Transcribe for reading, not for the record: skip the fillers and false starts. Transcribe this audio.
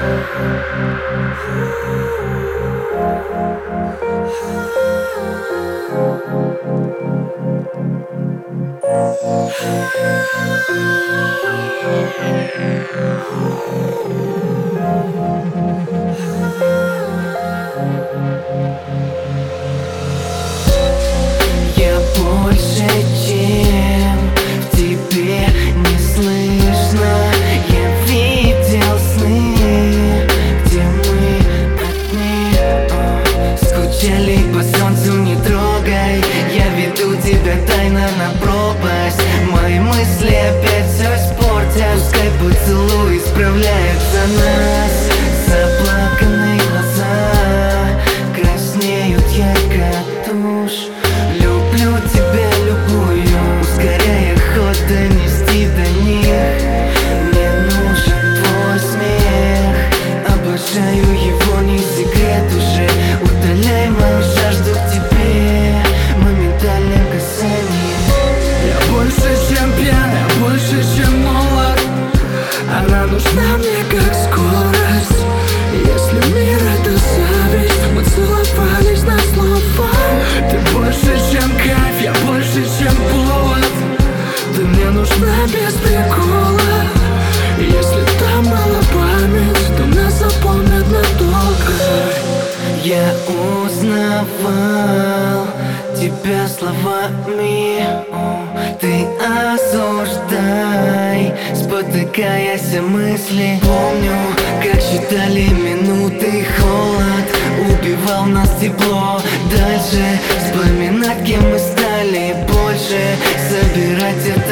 Я больше, чем в тебе не слышно. Я видел сны, где мы одни, скучали по солнцу, не трогай. Я веду тебя тайно на пропасть. Мои мысли опять все испортят. Пускай поцелуй исправляет за нас. Заплаканные глаза краснеют ярко тушь. Люблю тебя, любую, ускоряя ход, донести до них. Мне нужен твой смех, обожаю его, не секрет уже. Утоляй мою жажду к тебе моментальным касанием. Я больше, чем пьян, я больше, чем молод. Она нужна мне как скорость. Если мир это зависть, мы целовались на слова. Ты больше, чем кайф, я больше, чем повод. Ты мне нужна без прикола. Если там была память, то нас запомнят надолго. Я узнавал тебя словами, ты осуждай, спотыкаясь о мысли. Помню, как считали минуты, холод убивал нас тепло. Дальше вспоминать, кем мы стали, больше собирать это